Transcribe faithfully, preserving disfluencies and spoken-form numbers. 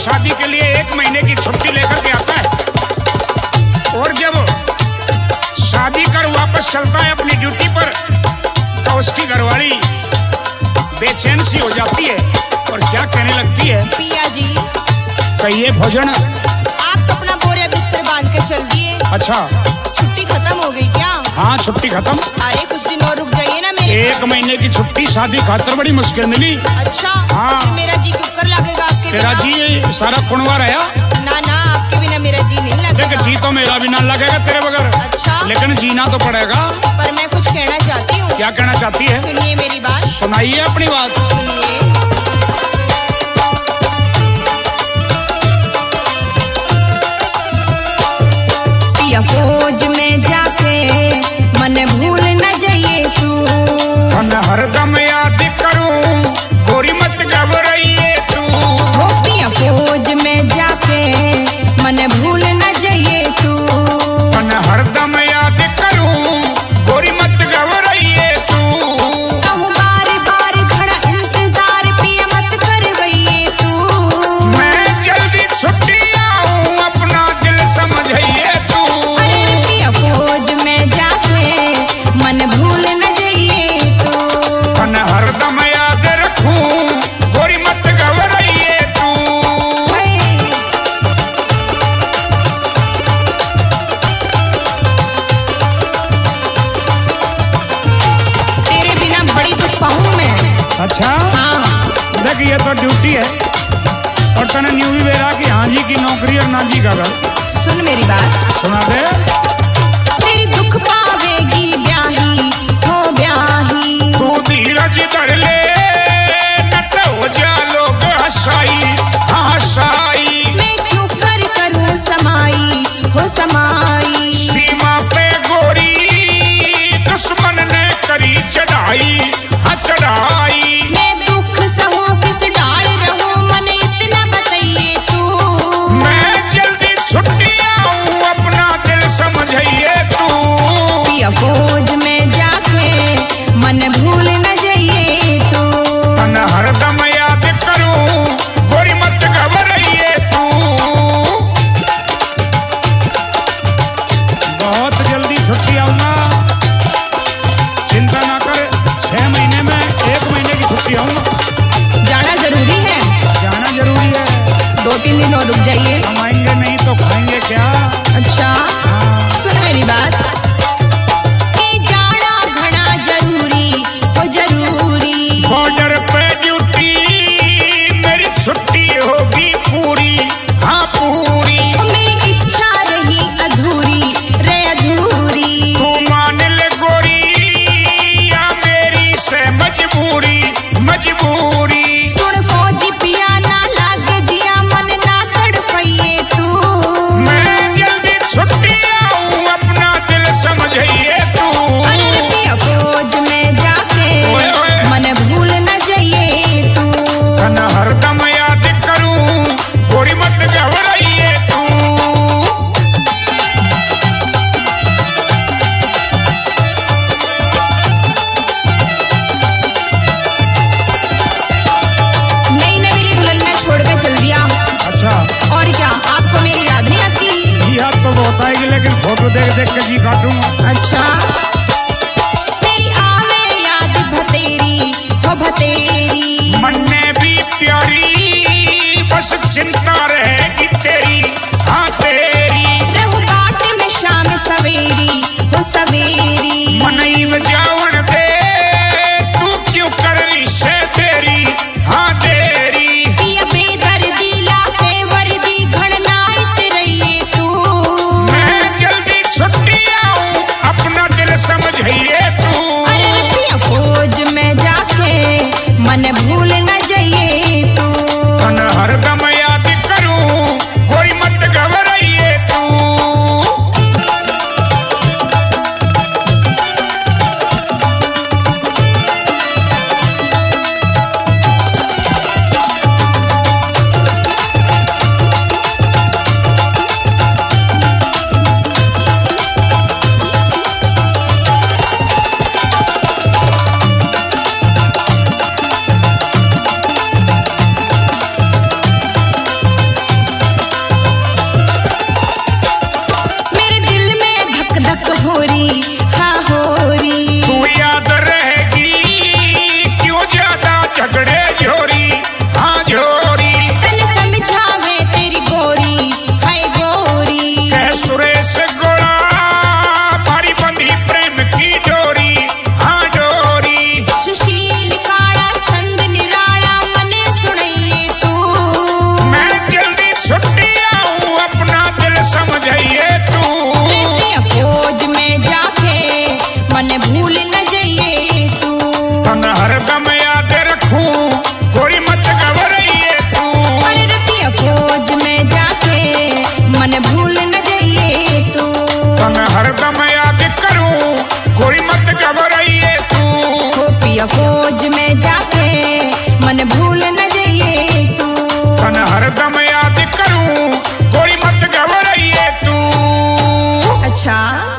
शादी के लिए एक महीने की छुट्टी लेकर के आता है और जब शादी कर वापस चलता है अपनी ड्यूटी पर तो उसकी घरवाली बेचैन सी हो जाती है और क्या कहने लगती है, पिया जी कहिए भोजन। आप तो अपना बोरे बिस्तर बांध के चल दिए। अच्छा, छुट्टी खत्म हो गई क्या? हाँ छुट्टी खत्म। अरे कुछ दिन और रुक जाइए ना मेरे। एक महीने की छुट्टी शादी खातर बड़ी मुश्किल मिली। अच्छा हाँ। मेरा जी कुकर लगेगा आपके तेरा जी सारा कुणवा रहा? ना ना, आपके बिना मेरा जी नहीं लगेगा। देख जी तो मेरा भी ना लगेगा तेरे बगैर। अच्छा, लेकिन जीना तो पड़ेगा। पर मैं कुछ कहना चाहती हूँ। क्या कहना चाहती है? सुनिए मेरी बात। सुनाइए अपनी बात। सुनिए। पिया फौज में जाके मन भूल न जाइए तू, मन हरदम याद करूं गोरी मत घबराइए तू। हो पिया फौज में जाके मन भूल न जाइए तू, मन हरदम याद करूं गोरी मत घबराइए तू। कहूँ बार बार खड़ा इंतजार पिया मत करवाइए तू, मैं जल्दी छुट्टी आऊं अपना दिल समझाइए तू। अरे पिया फौज में जाके मन भूल न जाइए तू, मन हरदम याद रखूं गोरी मत घबराइए तू। तेरे बिना बड़ी दुख पाऊं मैं। अच्छा, हाँ देख ये तो ड्यूटी है और तने न्यू भी बेरा कि हाँ जी की नौकरी और ना जी का घर। सुन मेरी बात। सुना दे। तेरी दुख पावेगी ब्याही हो ब्याही, तू धीरज धर ले न तो हो जा लोग हंसाई हंसाई। मैं क्यों कर करूं समाई हो समाई, सीमा पे गोरी दुश्मन ने करी चढ़ाई हाँ चढ़ाई। मैं दुख सहूं किस डाल रहूं मन इतना बताइए तू, मैं जल्दी छुट्टी आऊं अपना दिल समझाइए तू। पिया फौज में जाके मन भूल न जाइए तू, मन हरदम याद करूं गोरी मत घबराइए तू। बहुत जल्दी छुट्टी आऊंगा, चिंता ना कर। छह महीने में एक महीने की छुट्टी आऊंगा। जाना जरूरी है? जाना जरूरी है। दो तीन दिन और रुक जाइए। कमाएंगे नहीं तो खाएंगे क्या? अच्छा हाँ। सुन मेरी बात। कि जाना घना जरूरी हो जरूरी, बॉर्डर पे ड्यूटी मेरी छुट्टी होगी पूरी हाँ पूरी। मेरी इच्छा रही अधूरी रे अधूरी, तू मान ले गोरी या मेरी से मजबूरी मजबूरी। सुन फौजी पिया ना लाग जिया मन ना तड़पाइए तू, मैं जल्दी छुट्टी आऊं अपना दिल समझाइए तू। अरे पिया फौज में जाके ओए ओए। मन भूल न जाइए तू, मन हरदम याद करूं गोरी मत घबराइए तू। नई नवेली दुल्हन में छोड़ के चल दिया। अच्छा, और क्या आपको मेरी याद नहीं आती? याद तो बहुत आएगी लेकिन फोटो देख देख के जी काटूंगा। अच्छा, तेरी आवे याद भतेरी हो भतेरी, मन में भी प्यारी बस चिंता रहेगी तेरी हाँ तेरी। रहू बाट में शाम सवेरी हो सवेरी, मनई में जावन दे तू क्यों कर रही से तेरी हाँ तेरी। पिया बेदर्दी लाके वर्दी घड़नाइत रहिए तू, मैं जल्दी छुट्टी आऊं अपना अच्छा